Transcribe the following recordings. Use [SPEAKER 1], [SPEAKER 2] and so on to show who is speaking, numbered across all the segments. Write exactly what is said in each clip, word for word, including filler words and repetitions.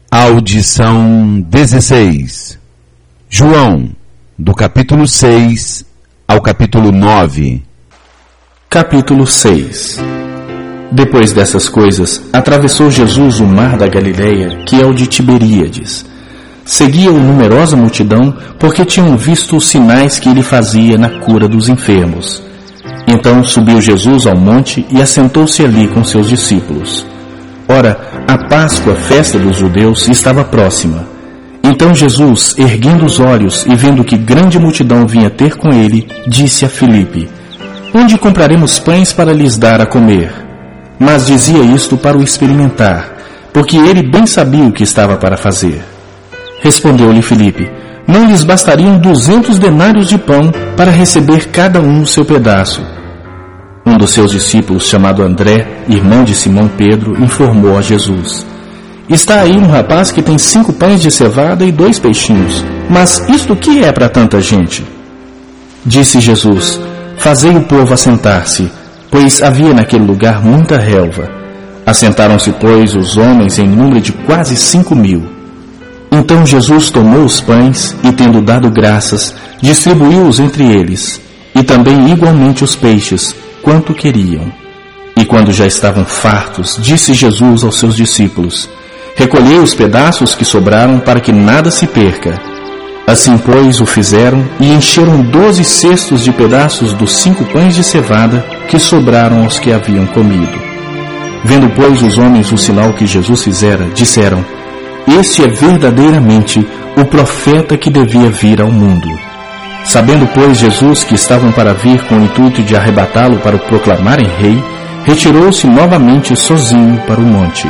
[SPEAKER 1] Audição dezesseis. João, do capítulo seis ao capítulo nove.
[SPEAKER 2] Capítulo seis. Depois dessas coisas, atravessou Jesus o mar da Galileia, que é o de Tiberíades. Seguia-o numerosa multidão, porque tinham visto os sinais que ele fazia na cura dos enfermos. Então subiu Jesus ao monte e assentou-se ali com seus discípulos. Ora, a Páscoa, festa dos judeus, estava próxima. Então Jesus, erguendo os olhos e vendo que grande multidão vinha ter com ele, disse a Filipe: Onde compraremos pães para lhes dar a comer? Mas dizia isto para o experimentar, porque ele bem sabia o que estava para fazer. Respondeu-lhe Filipe: Não lhes bastariam duzentos denários de pão para receber cada um o seu pedaço? Um dos seus discípulos, chamado André, irmão de Simão Pedro, informou a Jesus: Está aí um rapaz que tem cinco pães de cevada e dois peixinhos, mas isto que é para tanta gente? Disse Jesus: Fazei o povo assentar-se, pois havia naquele lugar muita relva. Assentaram-se, pois, os homens em número de quase cinco mil. Então Jesus tomou os pães e, tendo dado graças, distribuiu-os entre eles, e também igualmente os peixes, quanto queriam. E quando já estavam fartos, disse Jesus aos seus discípulos: Recolhei os pedaços que sobraram para que nada se perca. Assim, pois, o fizeram e encheram doze cestos de pedaços dos cinco pães de cevada que sobraram aos que haviam comido. Vendo, pois, os homens o sinal que Jesus fizera, disseram: Este é verdadeiramente o profeta que devia vir ao mundo. Sabendo, pois, Jesus que estavam para vir com o intuito de arrebatá-lo para o proclamarem rei, retirou-se novamente sozinho para o monte.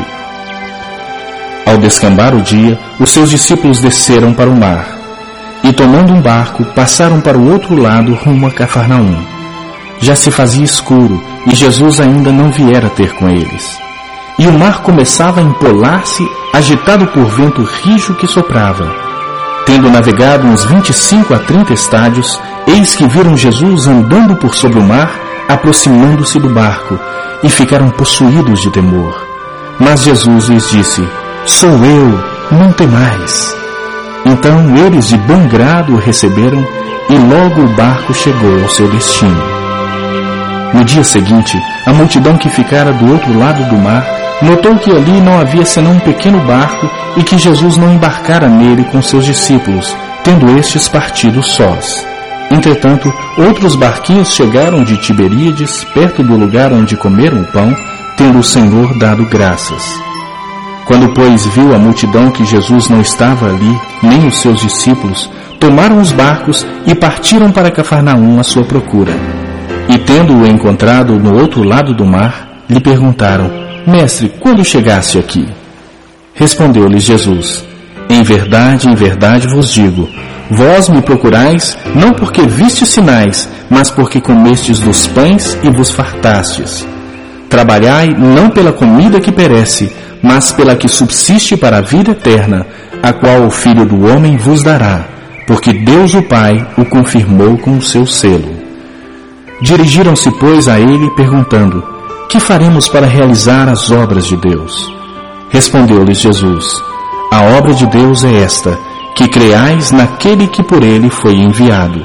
[SPEAKER 2] Ao descambar o dia, os seus discípulos desceram para o mar, e tomando um barco, passaram para o outro lado rumo a Cafarnaum. Já se fazia escuro, e Jesus ainda não viera ter com eles. E o mar começava a empolar-se, agitado por vento rijo que soprava. Tendo navegado uns vinte e cinco a trinta estádios, eis que viram Jesus andando por sobre o mar, aproximando-se do barco, e ficaram possuídos de temor. Mas Jesus lhes disse: Sou eu, não temais. Então eles de bom grado o receberam, e logo o barco chegou ao seu destino. No dia seguinte, a multidão que ficara do outro lado do mar notou que ali não havia senão um pequeno barco e que Jesus não embarcara nele com seus discípulos, tendo estes partido sós. Entretanto, outros barquinhos chegaram de Tiberíades, perto do lugar onde comeram o pão, tendo o Senhor dado graças. Quando, pois, viu a multidão que Jesus não estava ali, nem os seus discípulos, tomaram os barcos e partiram para Cafarnaum à sua procura. E tendo-o encontrado no outro lado do mar, lhe perguntaram: Mestre, quando chegaste aqui? Respondeu-lhes Jesus: Em verdade, em verdade vos digo, vós me procurais, não porque vistes sinais, mas porque comestes dos pães e vos fartastes. Trabalhai não pela comida que perece, mas pela que subsiste para a vida eterna, a qual o Filho do Homem vos dará, porque Deus o Pai o confirmou com o seu selo. Dirigiram-se, pois, a ele, perguntando: Que faremos para realizar as obras de Deus? Respondeu-lhes Jesus: A obra de Deus é esta, que creais naquele que por ele foi enviado.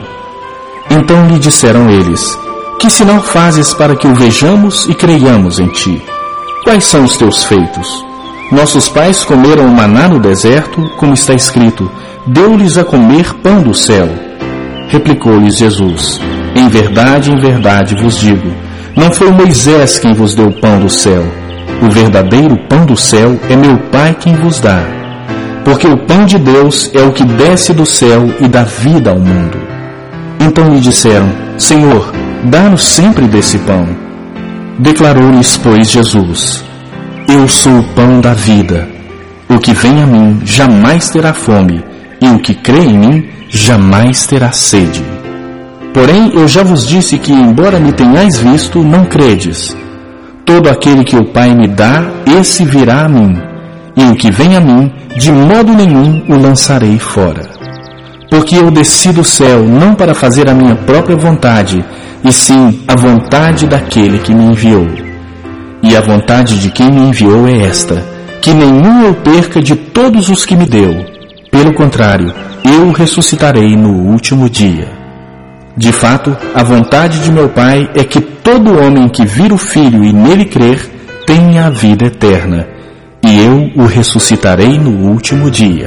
[SPEAKER 2] Então lhe disseram eles: Que sinal fazes para que o vejamos e creiamos em ti? Quais são os teus feitos? Nossos pais comeram o maná no deserto, como está escrito: Deu-lhes a comer pão do céu. Replicou-lhes Jesus: Em verdade, em verdade vos digo, não foi Moisés quem vos deu o pão do céu. O verdadeiro pão do céu é meu Pai quem vos dá. Porque o pão de Deus é o que desce do céu e dá vida ao mundo. Então lhe disseram: Senhor, dá-nos sempre desse pão. Declarou-lhes, pois, Jesus: Eu sou o pão da vida. O que vem a mim jamais terá fome, e o que crê em mim jamais terá sede. Porém, eu já vos disse que, embora me tenhais visto, não credes. Todo aquele que o Pai me dá, esse virá a mim, e o que vem a mim, de modo nenhum o lançarei fora. Porque eu desci do céu não para fazer a minha própria vontade, e sim a vontade daquele que me enviou. E a vontade de quem me enviou é esta, que nenhum eu perca de todos os que me deu. Pelo contrário, eu o ressuscitarei no último dia. De fato, a vontade de meu Pai é que todo homem que vir o Filho e nele crer tenha a vida eterna, e eu o ressuscitarei no último dia.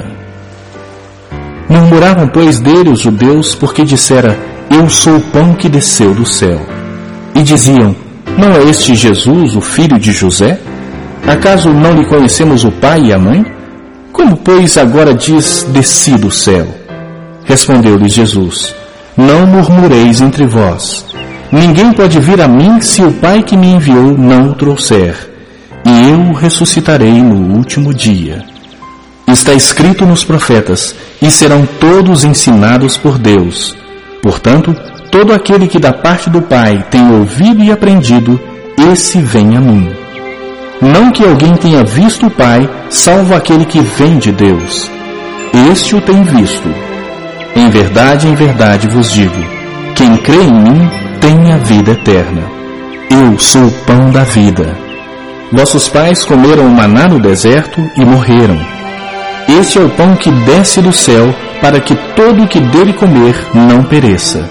[SPEAKER 2] Murmuravam, pois, dele os judeus, porque dissera: eu sou o pão que desceu do céu. E diziam: não é este Jesus, o filho de José? Acaso não lhe conhecemos o pai e a mãe? Como, pois, agora diz: desci do céu? Respondeu-lhes Jesus: não murmureis entre vós. Ninguém pode vir a mim se o Pai que me enviou não o trouxer, e eu o ressuscitarei no último dia. Está escrito nos profetas: e serão todos ensinados por Deus. Portanto, todo aquele que da parte do Pai tem ouvido e aprendido, esse vem a mim. Não que alguém tenha visto o Pai, salvo aquele que vem de Deus. Este o tem visto. Em verdade, em verdade vos digo: quem crê em mim tem a vida eterna. Eu sou o pão da vida. Vossos pais comeram o maná no deserto e morreram. Este é o pão que desce do céu, para que todo o que dele comer não pereça.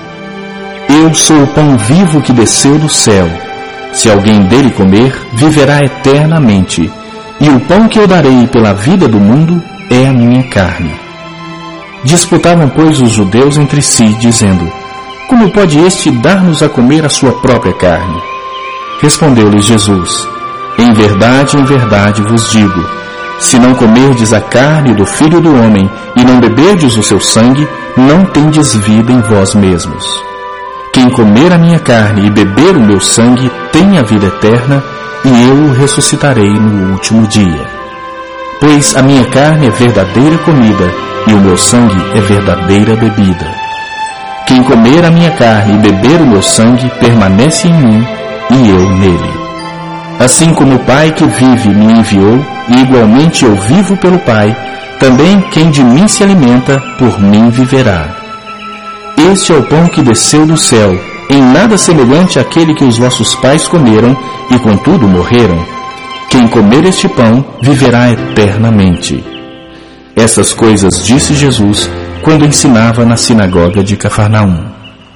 [SPEAKER 2] Eu sou o pão vivo que desceu do céu. Se alguém dele comer, viverá eternamente. E o pão que eu darei pela vida do mundo é a minha carne. Disputavam, pois, os judeus entre si, dizendo: como pode este dar-nos a comer a sua própria carne? Respondeu-lhes Jesus: em verdade, em verdade vos digo: se não comerdes a carne do Filho do Homem e não beberdes o seu sangue, não tendes vida em vós mesmos. Quem comer a minha carne e beber o meu sangue tem a vida eterna, e eu o ressuscitarei no último dia. Pois a minha carne é verdadeira comida, e o meu sangue é verdadeira bebida. Quem comer a minha carne e beber o meu sangue permanece em mim, e eu nele. Assim como o Pai que vive me enviou, e igualmente eu vivo pelo Pai, também quem de mim se alimenta, por mim viverá. Este é o pão que desceu do céu, em nada semelhante àquele que os vossos pais comeram, e contudo morreram. Quem comer este pão, viverá eternamente. Essas coisas disse Jesus, quando ensinava na sinagoga de Cafarnaum.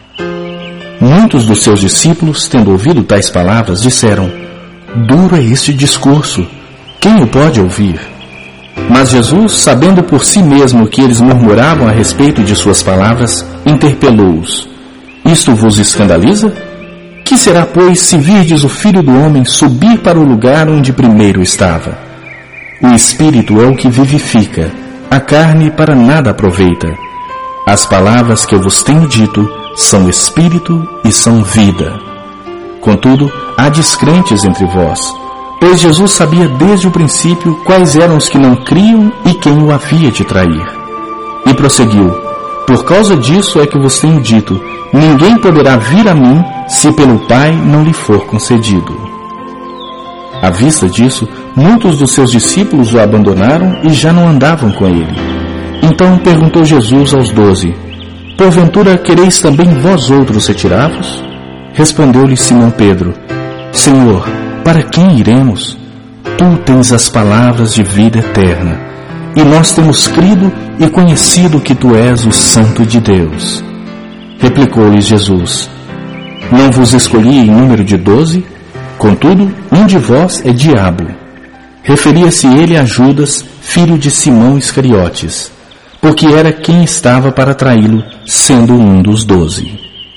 [SPEAKER 2] Muitos dos seus discípulos, tendo ouvido tais palavras, disseram: duro é este discurso, quem o pode ouvir? Mas Jesus, sabendo por si mesmo que eles murmuravam a respeito de suas palavras, interpelou-os: isto vos escandaliza? Que será, pois, se virdes o Filho do Homem subir para o lugar onde primeiro estava? O Espírito é o que vivifica, a carne para nada aproveita. As palavras que eu vos tenho dito são Espírito e são vida. Contudo, há descrentes entre vós, pois Jesus sabia desde o princípio quais eram os que não criam e quem o havia de trair. E prosseguiu: por causa disso é que vos tenho dito, ninguém poderá vir a mim se pelo Pai não lhe for concedido. À vista disso, muitos dos seus discípulos o abandonaram e já não andavam com ele. Então perguntou Jesus aos doze: porventura quereis também vós outros retirar-vos? Respondeu-lhe Simão Pedro: Senhor, para quem iremos? Tu tens as palavras de vida eterna, e nós temos crido e conhecido que tu és o Santo de Deus. Replicou-lhes Jesus: não vos escolhi em número de doze? Contudo, um de vós é diabo. Referia-se ele a Judas, filho de Simão Iscariotes, porque era quem estava para traí-lo, sendo um dos doze.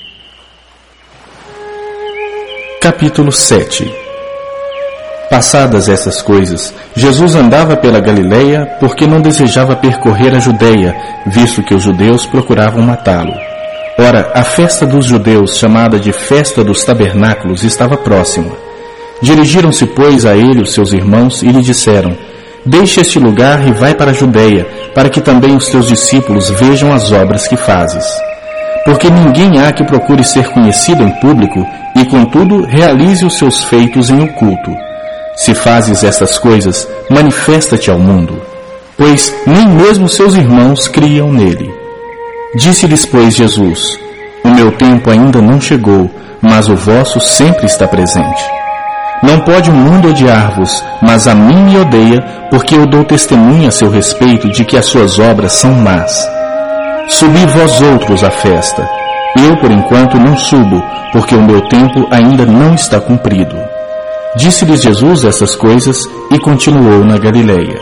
[SPEAKER 2] Capítulo sete. Passadas essas coisas, Jesus andava pela Galileia, porque não desejava percorrer a Judeia, visto que os judeus procuravam matá-lo. Ora, a festa dos judeus, chamada de Festa dos Tabernáculos, estava próxima. Dirigiram-se, pois, a ele os seus irmãos e lhe disseram: deixa este lugar e vai para a Judeia, para que também os teus discípulos vejam as obras que fazes. Porque ninguém há que procure ser conhecido em público e, contudo, realize os seus feitos em oculto. Se fazes estas coisas, manifesta-te ao mundo, pois nem mesmo seus irmãos criam nele. Disse-lhes, pois, Jesus: o meu tempo ainda não chegou, mas o vosso sempre está presente. Não pode o mundo odiar-vos, mas a mim me odeia, porque eu dou testemunho a seu respeito de que as suas obras são más. Subi vós outros à festa. Eu, por enquanto, não subo, porque o meu tempo ainda não está cumprido. Disse-lhes Jesus essas coisas e continuou na Galileia.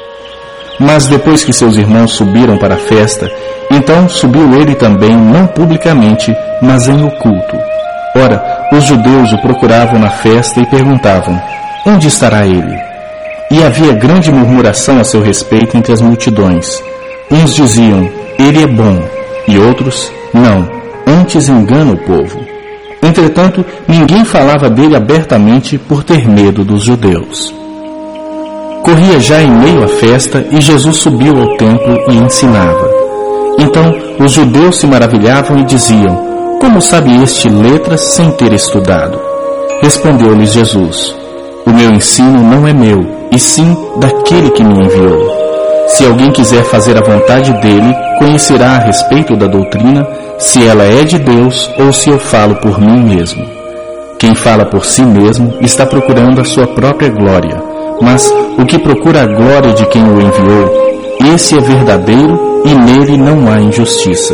[SPEAKER 2] Mas depois que seus irmãos subiram para a festa, então subiu ele também, não publicamente, mas em oculto. Ora, os judeus o procuravam na festa e perguntavam: onde estará ele? E havia grande murmuração a seu respeito entre as multidões. Uns diziam: ele é bom, e outros: não, antes engana o povo. Entretanto, ninguém falava dele abertamente por ter medo dos judeus. Corria já em meio à festa e Jesus subiu ao templo e ensinava. Então os judeus se maravilhavam e diziam: como sabe este letras sem ter estudado? Respondeu-lhes Jesus: o meu ensino não é meu, e sim daquele que me enviou. Se alguém quiser fazer a vontade dele, conhecerá a respeito da doutrina, se ela é de Deus ou se eu falo por mim mesmo. Quem fala por si mesmo está procurando a sua própria glória, mas o que procura a glória de quem o enviou, esse é verdadeiro e nele não há injustiça.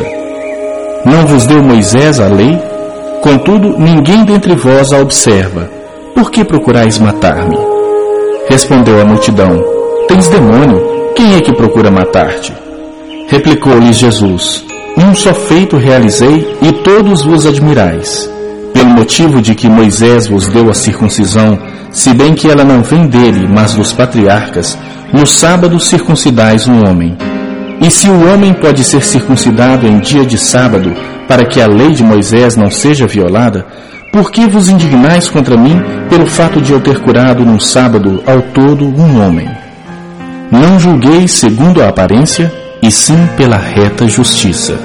[SPEAKER 2] Não vos deu Moisés a lei? Contudo, ninguém dentre vós a observa. Por que procurais matar-me? Respondeu a multidão: tens demônio, quem é que procura matar-te? Replicou-lhes Jesus: um só feito realizei e todos vos admirais. Pelo motivo de que Moisés vos deu a circuncisão, se bem que ela não vem dele, mas dos patriarcas, no sábado circuncidais um homem. E se o homem pode ser circuncidado em dia de sábado, para que a lei de Moisés não seja violada, por que vos indignais contra mim pelo fato de eu ter curado num sábado ao todo um homem? Não julgueis segundo a aparência, e sim pela reta justiça.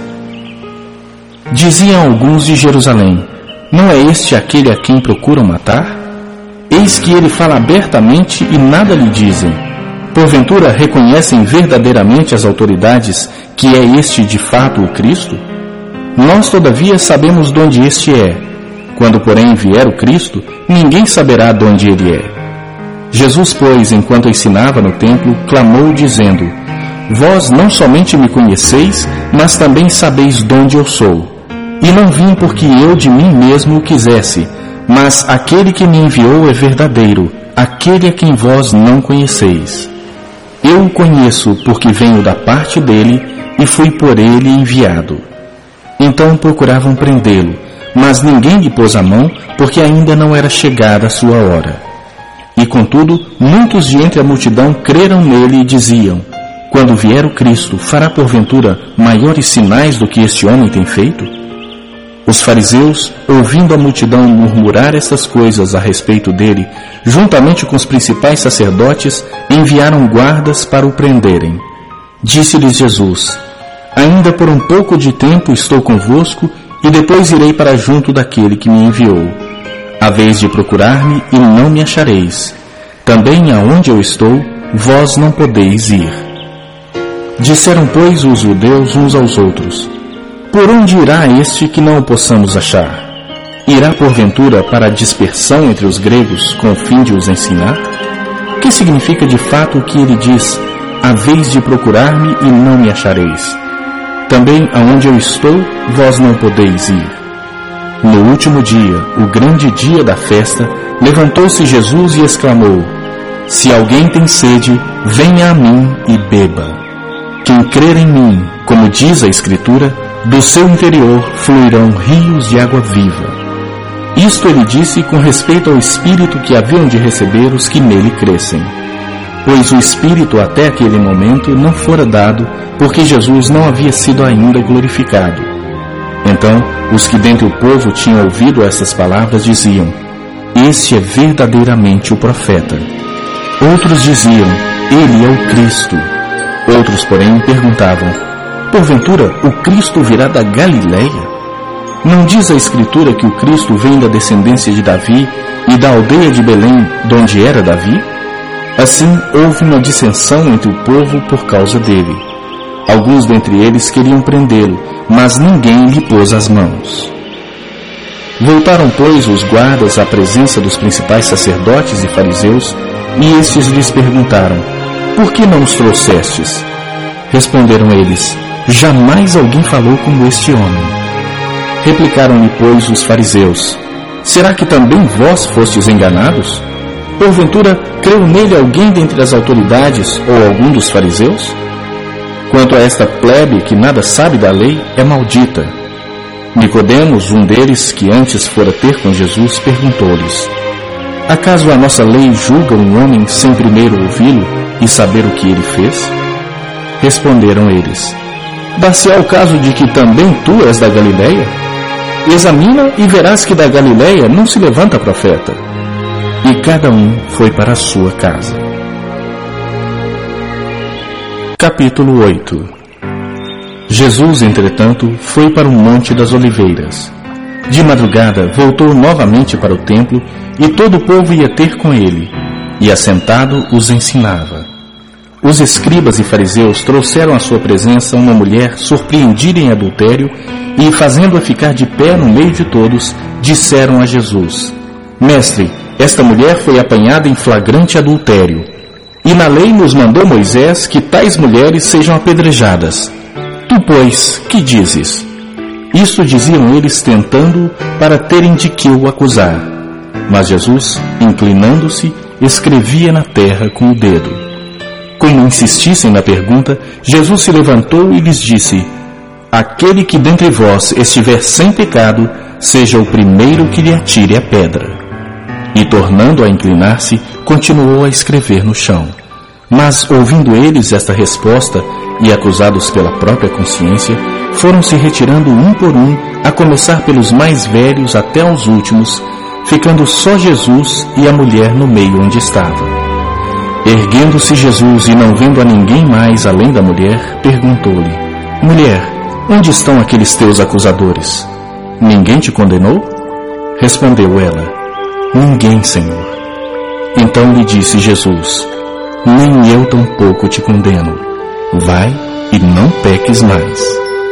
[SPEAKER 2] Diziam alguns de Jerusalém: não é este aquele a quem procuram matar? Eis que ele fala abertamente e nada lhe dizem. Porventura reconhecem verdadeiramente as autoridades que é este de fato o Cristo? Nós todavia sabemos de onde este é. Quando porém vier o Cristo, ninguém saberá de onde ele é. Jesus, pois, enquanto ensinava no templo, clamou dizendo: vós não somente me conheceis, mas também sabeis de onde eu sou. E não vim porque eu de mim mesmo o quisesse, mas aquele que me enviou é verdadeiro, aquele a quem vós não conheceis. Eu o conheço porque venho da parte dele e fui por ele enviado. Então procuravam prendê-lo, mas ninguém lhe pôs a mão, porque ainda não era chegada a sua hora. E contudo, muitos de entre a multidão creram nele e diziam: quando vier o Cristo, fará porventura maiores sinais do que este homem tem feito? Os fariseus, ouvindo a multidão murmurar estas coisas a respeito dele, juntamente com os principais sacerdotes, enviaram guardas para o prenderem. Disse-lhes Jesus: ainda por um pouco de tempo estou convosco, e depois irei para junto daquele que me enviou. Haveis de procurar-me e não me achareis. Também aonde eu estou, vós não podeis ir. Disseram, pois, os judeus uns aos outros: por onde irá este que não o possamos achar? Irá porventura para a dispersão entre os gregos com o fim de os ensinar? Que significa de fato o que ele diz: haveis de procurar-me e não me achareis? Também aonde eu estou, vós não podeis ir. No último dia, o grande dia da festa, levantou-se Jesus e exclamou: se alguém tem sede, venha a mim e beba. Quem crer em mim, como diz a Escritura, do seu interior fluirão rios de água viva. Isto ele disse com respeito ao Espírito que haviam de receber os que nele crescem. Pois o Espírito até aquele momento não fora dado, porque Jesus não havia sido ainda glorificado. Então, os que dentre o povo tinham ouvido essas palavras diziam: este é verdadeiramente o profeta. Outros diziam: ele é o Cristo. Outros, porém, perguntavam: porventura o Cristo virá da Galileia? Não diz a Escritura que o Cristo vem da descendência de Davi e da aldeia de Belém, donde era Davi? Assim, houve uma dissensão entre o povo por causa dele. Alguns dentre eles queriam prendê-lo, mas ninguém lhe pôs as mãos. Voltaram, pois, os guardas à presença dos principais sacerdotes e fariseus, e estes lhes perguntaram: por que não os trouxestes? Responderam eles: jamais alguém falou como este homem. Replicaram-lhe, pois, os fariseus: será que também vós fostes enganados? Porventura, creu nele alguém dentre as autoridades ou algum dos fariseus? Quanto a esta plebe que nada sabe da lei, é maldita. Nicodemos, um deles que antes fora ter com Jesus, perguntou-lhes: acaso a nossa lei julga um homem sem primeiro ouvi-lo e saber o que ele fez? Responderam eles: dá-se-á o caso de que também tu és da Galileia? Examina e verás que da Galileia não se levanta profeta. E cada um foi para a sua casa. Capítulo oito. Jesus, entretanto, foi para o Monte das Oliveiras. De madrugada voltou novamente para o templo, e todo o povo ia ter com ele, e assentado os ensinava. Os escribas e fariseus trouxeram à sua presença uma mulher surpreendida em adultério, e, fazendo-a ficar de pé no meio de todos, disseram a Jesus: mestre, esta mulher foi apanhada em flagrante adultério, e na lei nos mandou Moisés que tais mulheres sejam apedrejadas. Tu, pois, que dizes? Isso diziam eles tentando para terem de que o acusar. Mas Jesus, inclinando-se, escrevia na terra com o dedo. Como insistissem na pergunta, Jesus se levantou e lhes disse: aquele que dentre vós estiver sem pecado, seja o primeiro que lhe atire a pedra. E, tornando a inclinar-se, continuou a escrever no chão. Mas, ouvindo eles esta resposta, e acusados pela própria consciência, foram se retirando um por um, a começar pelos mais velhos até aos últimos, ficando só Jesus e a mulher no meio onde estava. Erguendo-se Jesus e não vendo a ninguém mais além da mulher, perguntou-lhe: mulher, onde estão aqueles teus acusadores? Ninguém te condenou? Respondeu ela: ninguém, Senhor. Então lhe disse Jesus: nem eu tampouco te condeno. Vai e não peques mais.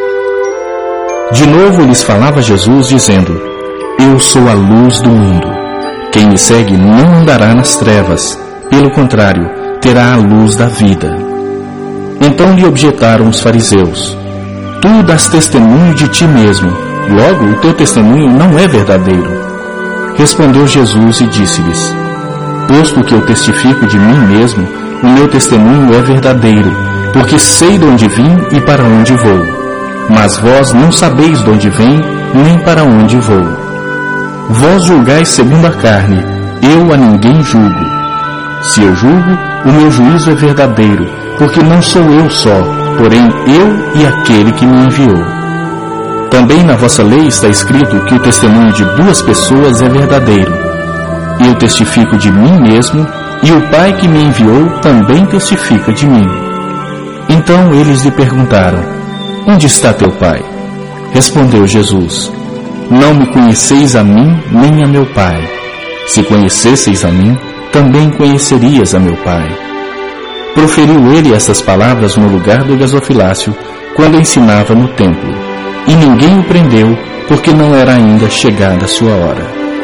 [SPEAKER 2] De novo lhes falava Jesus, dizendo: eu sou a luz do mundo. Quem me segue não andará nas trevas, pelo contrário, terá a luz da vida. Então lhe objetaram os fariseus: tu dás testemunho de ti mesmo, logo o teu testemunho não é verdadeiro. Respondeu Jesus e disse-lhes: posto que eu testifico de mim mesmo, o meu testemunho é verdadeiro, porque sei de onde vim e para onde vou. Mas vós não sabeis de onde vem, nem para onde vou. Vós julgais segundo a carne, eu a ninguém julgo. Se eu julgo, o meu juízo é verdadeiro, porque não sou eu só, porém eu e aquele que me enviou. Também na vossa lei está escrito que o testemunho de duas pessoas é verdadeiro. Eu testifico de mim mesmo, e o Pai que me enviou também testifica de mim. Então eles lhe perguntaram: onde está teu Pai? Respondeu Jesus: não me conheceis a mim nem a meu Pai. Se conhecesseis a mim, também conhecerias a meu Pai. Proferiu ele essas palavras no lugar do gasofilácio, quando ensinava no templo, e ninguém o prendeu, porque não era ainda chegada a sua hora.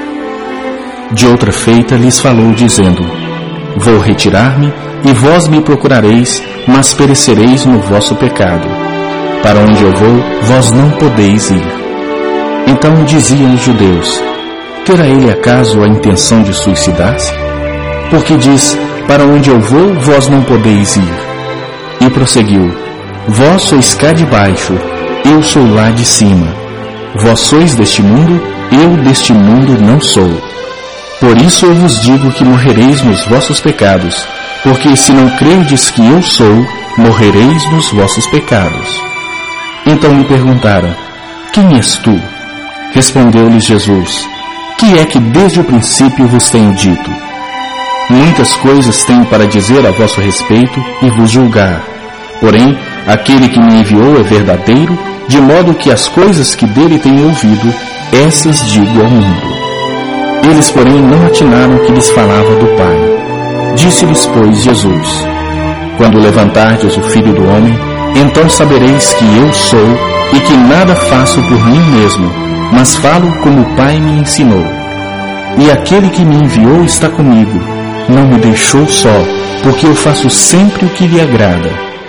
[SPEAKER 2] De outra feita lhes falou, dizendo: vou retirar-me, e vós me procurareis, mas perecereis no vosso pecado. Para onde eu vou, vós não podeis ir. Então diziam os judeus: terá ele acaso a intenção de suicidar-se? Porque diz: para onde eu vou, vós não podeis ir. E prosseguiu: vós sois cá de baixo, eu sou lá de cima. Vós sois deste mundo, eu deste mundo não sou. Por isso eu vos digo que morrereis nos vossos pecados, porque se não crerdes que eu sou, morrereis nos vossos pecados. Então lhe perguntaram: quem és tu? Respondeu-lhes Jesus: que é que desde o princípio vos tenho dito? Muitas coisas tenho para dizer a vosso respeito e vos julgar. Porém, aquele que me enviou é verdadeiro, de modo que as coisas que dele tenho ouvido, essas digo ao mundo. Eles, porém, não atinaram que lhes falava do Pai. Disse-lhes, pois, Jesus: quando levantardes o Filho do Homem, então sabereis que eu sou, e que nada faço por mim mesmo, mas falo como o Pai me ensinou. E aquele que me enviou está comigo, não me deixou só, porque eu faço sempre o que lhe agrada.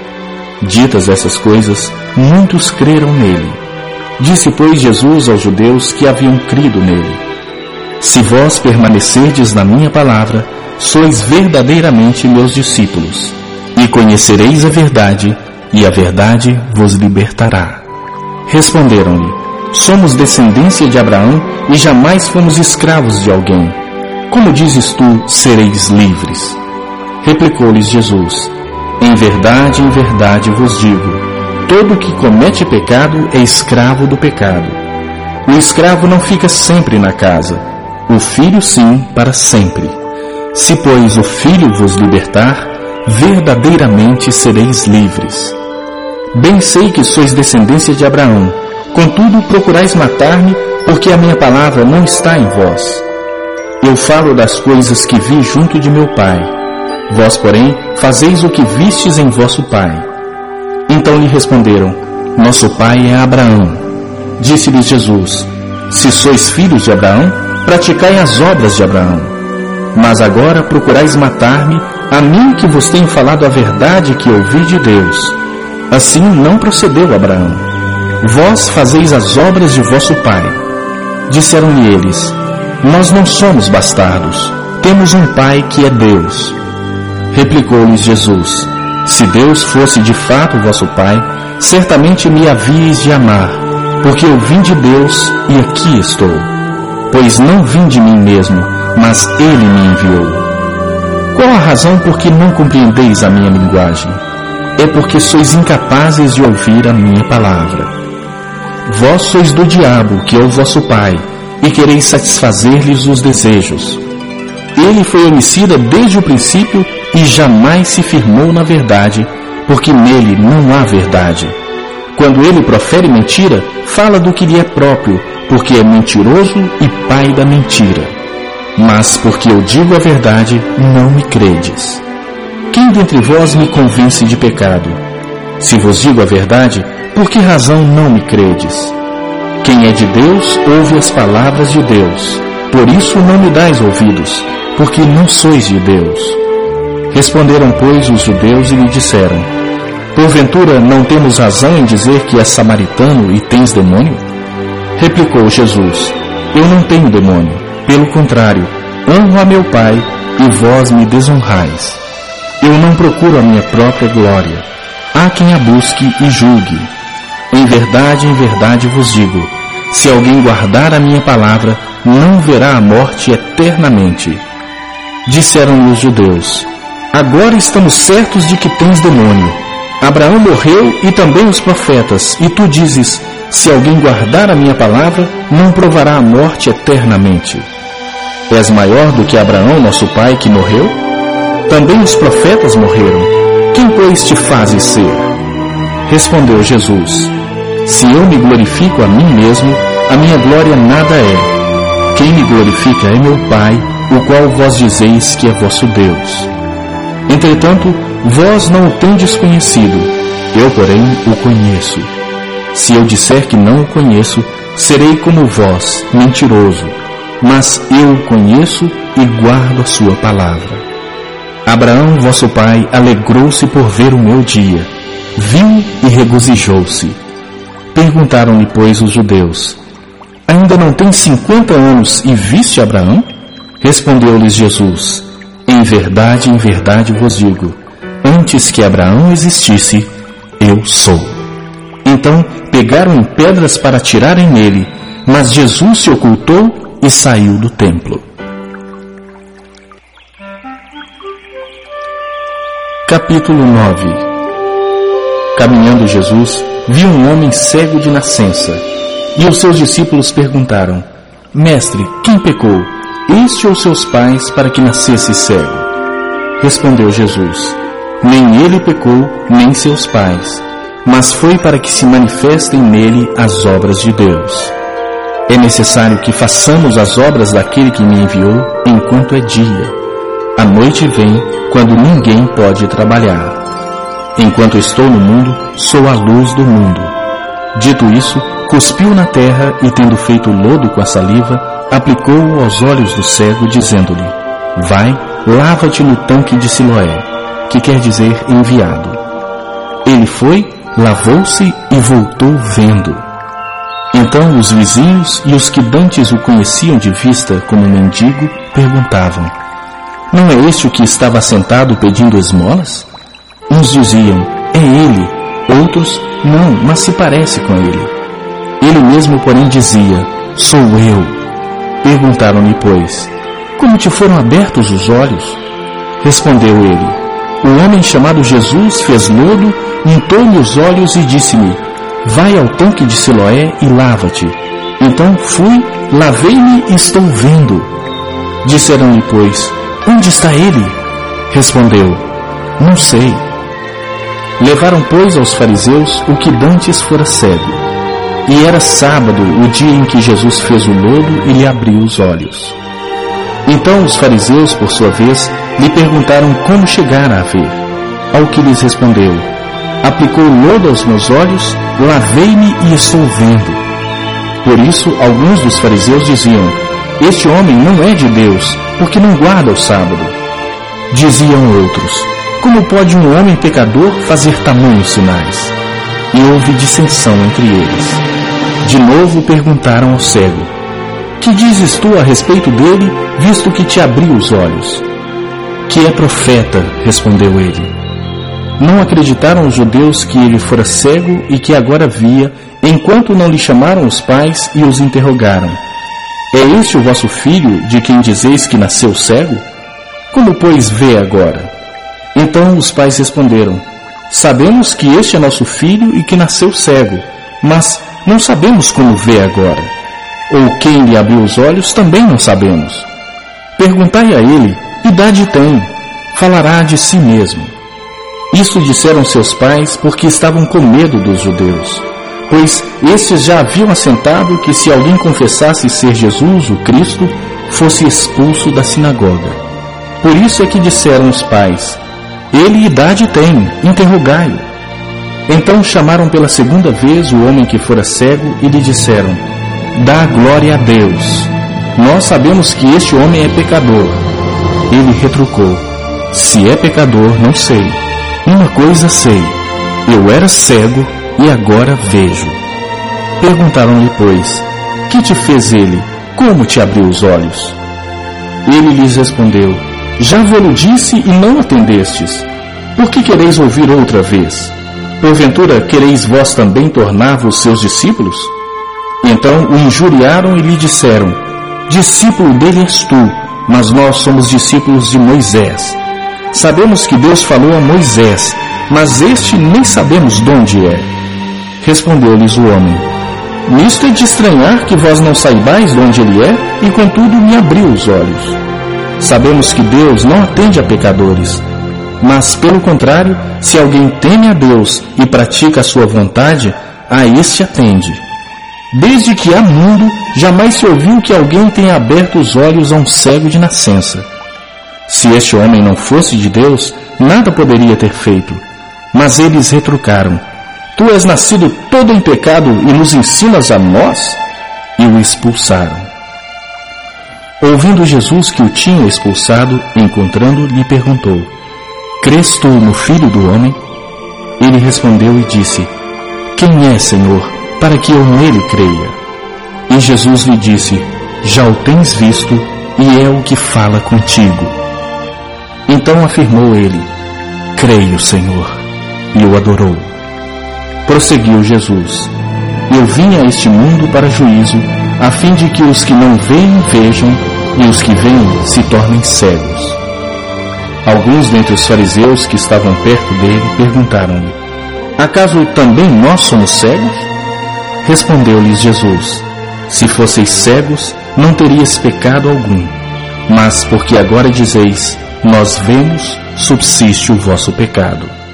[SPEAKER 2] Ditas essas coisas, muitos creram nele. Disse, pois, Jesus aos judeus que haviam crido nele: Se vós permanecerdes na minha palavra, sois verdadeiramente meus discípulos, e conhecereis a verdade, e a verdade vos libertará. Responderam-lhe: Somos descendência de Abraão e jamais fomos escravos de alguém. Como dizes tu, sereis livres? Replicou-lhes Jesus: Em verdade, em verdade vos digo, todo que comete pecado é escravo do pecado. O escravo não fica sempre na casa, o filho sim para sempre. Se, pois, o filho vos libertar, verdadeiramente sereis livres. Bem sei que sois descendência de Abraão, contudo procurais matar-me, porque a minha palavra não está em vós. Eu falo das coisas que vi junto de meu pai. Vós, porém, fazeis o que vistes em vosso pai. Então lhe responderam: Nosso pai é Abraão. Disse-lhes Jesus: Se sois filhos de Abraão, praticai as obras de Abraão. Mas agora procurais matar-me, a mim que vos tenho falado a verdade que ouvi de Deus. Assim não procedeu Abraão. Vós fazeis as obras de vosso pai. Disseram-lhe eles: Nós não somos bastardos, temos um pai que é Deus. Replicou-lhes Jesus: Se Deus fosse de fato vosso pai, certamente me havíeis de amar, porque eu vim de Deus e aqui estou. Pois não vim de mim mesmo, mas Ele me enviou. Qual a razão por que não compreendeis a minha linguagem? É porque sois incapazes de ouvir a minha palavra. Vós sois do diabo, que é o vosso pai, e quereis satisfazer-lhes os desejos. Ele foi homicida desde o princípio e jamais se firmou na verdade, porque nele não há verdade. Quando ele profere mentira, fala do que lhe é próprio, porque é mentiroso e pai da mentira. Mas porque eu digo a verdade, não me credes. Quem dentre vós me convence de pecado? Se vos digo a verdade, por que razão não me credes? Quem é de Deus, ouve as palavras de Deus. Por isso não me dais ouvidos, porque não sois de Deus. Responderam, pois, os judeus e lhe disseram: Porventura não temos razão em dizer que és samaritano e tens demônio? Replicou Jesus: Eu não tenho demônio, pelo contrário, honro a meu Pai e vós me desonrais. Eu não procuro a minha própria glória. Há quem a busque e julgue. Em verdade, em verdade vos digo, se alguém guardar a minha palavra, não verá a morte eternamente. Disseram-lhe os judeus: Agora estamos certos de que tens demônio. Abraão morreu e também os profetas, e tu dizes: se alguém guardar a minha palavra, não provará a morte eternamente. És maior do que Abraão, nosso pai, que morreu? Também os profetas morreram. Quem, pois, te fazes ser? Respondeu Jesus: Se eu me glorifico a mim mesmo, a minha glória nada é. Quem me glorifica é meu Pai, o qual vós dizeis que é vosso Deus. Entretanto, vós não o tendes conhecido, eu, porém, o conheço. Se eu disser que não o conheço, serei como vós, mentiroso, mas eu o conheço e guardo a sua palavra. Abraão, vosso pai, alegrou-se por ver o meu dia, viu e regozijou-se. Perguntaram-lhe, pois, os judeus: Ainda não tens cinquenta anos e viste Abraão? Respondeu-lhes Jesus: Em verdade, em verdade vos digo, antes que Abraão existisse, eu sou. Então pegaram em pedras para atirarem nele, mas Jesus se ocultou e saiu do templo. Capítulo nove. Caminhando Jesus, viu um homem cego de nascença, e os seus discípulos perguntaram: Mestre, quem pecou, este ou seus pais, para que nascesse cego? Respondeu Jesus: Nem ele pecou, nem seus pais, mas foi para que se manifestem nele as obras de Deus. É necessário que façamos as obras daquele que me enviou enquanto é dia. A noite vem, quando ninguém pode trabalhar. Enquanto estou no mundo, sou a luz do mundo. Dito isso, cuspiu na terra e, tendo feito lodo com a saliva, aplicou-o aos olhos do cego, dizendo-lhe: vai, lava-te no tanque de Siloé, que quer dizer enviado. Ele foi, lavou-se e voltou vendo. Então os vizinhos e os que dantes o conheciam de vista como mendigo perguntavam: não é este o que estava sentado pedindo esmolas? Uns diziam: é ele. Outros: não, mas se parece com ele. Ele mesmo, porém, dizia: sou eu. Perguntaram-lhe, pois: como te foram abertos os olhos? Respondeu ele: o homem chamado Jesus fez lodo, untou-me os olhos e disse-me: vai ao tanque de Siloé e lava-te. Então fui, lavei-me e estou vendo. Disseram-lhe, pois: onde está ele? Respondeu: não sei. Levaram, pois, aos fariseus o que dantes fora cego. E era sábado, o dia em que Jesus fez o lodo e lhe abriu os olhos. Então os fariseus, por sua vez, lhe perguntaram como chegara a ver. Ao que lhes respondeu: aplicou lodo aos meus olhos, lavei-me e estou vendo. Por isso, alguns dos fariseus diziam: este homem não é de Deus, porque não guarda o sábado. Diziam outros: como pode um homem pecador fazer tamanhos sinais? E houve dissensão entre eles. De novo perguntaram ao cego: que dizes tu a respeito dele, visto que te abriu os olhos? Que é profeta, respondeu ele. Não acreditaram os judeus que ele fora cego e que agora via, enquanto não lhe chamaram os pais e os interrogaram: é este o vosso filho, de quem dizeis que nasceu cego? Como, pois, vê agora? Então os pais responderam: sabemos que este é nosso filho e que nasceu cego, mas não sabemos como vê agora. Ou quem lhe abriu os olhos também não sabemos. Perguntai a ele: idade tem? Falará de si mesmo. Isso disseram seus pais porque estavam com medo dos judeus, pois estes já haviam assentado que se alguém confessasse ser Jesus, o Cristo, fosse expulso da sinagoga. Por isso é que disseram os pais: ele idade tem, interrogai-o. Então chamaram pela segunda vez o homem que fora cego e lhe disseram: dá glória a Deus. Nós sabemos que este homem é pecador. Ele retrucou: se é pecador, não sei. Uma coisa sei: eu era cego e agora vejo. Perguntaram-lhe, pois: que te fez ele? Como te abriu os olhos? Ele lhes respondeu: já vos disse e não atendestes. Por que quereis ouvir outra vez? Porventura quereis vós também tornar-vos seus discípulos? Então o injuriaram e lhe disseram: discípulo dele és tu, mas nós somos discípulos de Moisés. Sabemos que Deus falou a Moisés, mas este nem sabemos de onde é. Respondeu-lhes o homem: nisto é de estranhar que vós não saibais de onde ele é, e contudo me abriu os olhos. Sabemos que Deus não atende a pecadores, mas, pelo contrário, se alguém teme a Deus e pratica a sua vontade, a este atende. Desde que há mundo, jamais se ouviu que alguém tenha aberto os olhos a um cego de nascença. Se este homem não fosse de Deus, nada poderia ter feito. Mas eles retrucaram: tu és nascido todo em pecado e nos ensinas a nós? E o expulsaram. Ouvindo Jesus que o tinham expulsado, encontrando, lhe perguntou: crês tu no Filho do Homem? Ele respondeu e disse: quem é, Senhor, para que eu nele creia? E Jesus lhe disse: já o tens visto, e é o que fala contigo. Então afirmou ele: creio, Senhor, e o adorou. Prosseguiu Jesus: eu vim a este mundo para juízo, a fim de que os que não veem vejam, e os que veem se tornem cegos. Alguns dentre os fariseus que estavam perto dele perguntaram-lhe: acaso também nós somos cegos? Respondeu-lhes Jesus: se fosseis cegos, não teríeis pecado algum, mas porque agora dizeis: nós vemos, subsiste o vosso pecado.